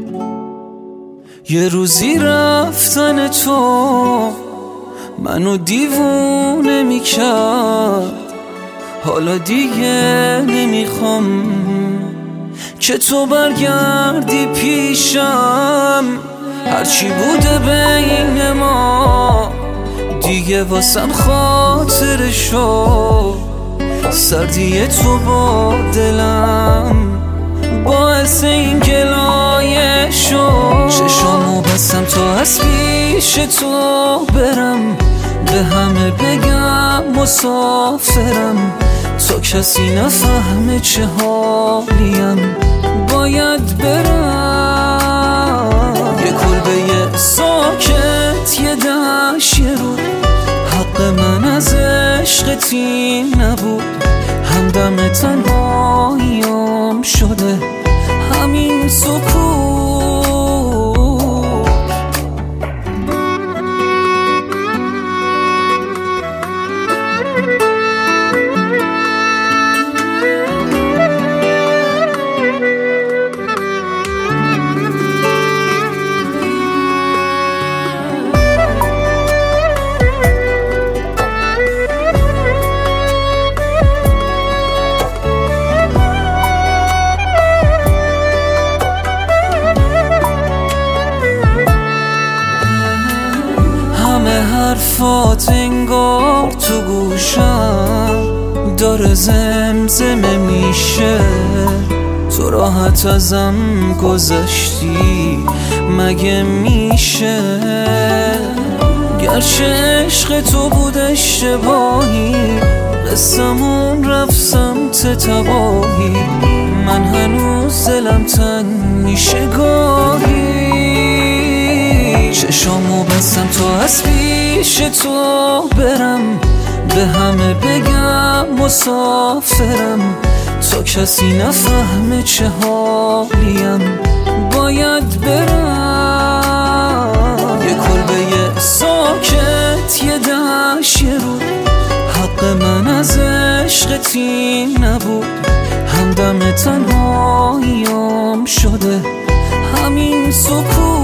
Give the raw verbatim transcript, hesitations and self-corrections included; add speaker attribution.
Speaker 1: یه روزی رفتن تو منو دیوونه میکرد، حالا دیگه نمیخوام که تو برگردی پیشم. هرچی بوده بین ما دیگه واسم خاطره شد، سردی تو با دلم باعث این گلایه شد. چشامو بستم تا از پیش تو برم، به همه بگم مسافرم، تا کسی نفهمه چه حالیم باید برم. یه کلبه ساکت، یه دشت، یه رود، حق من از عشقت این نبود. همدم تنهاییم شده همین سکوت. حرفات انگار تو گوشم داره زمزمه میشه، تو راحت ازم گذشتی مگه میشه؟ گرچه عشق تو بود اشتباهی، قصمون رفت سمت تباهی، من هنوز دلم تنگ میشه گاهی. چشامو بستم تا از پیش تو برم، به همه بگم مسافرم، تا کسی نفهمه چه حالیم باید برم. یه کلبه ساکت، یه دشت، یه رود، حق من از عشقت این نبود. همدم تنهاییم شده همین سکوت.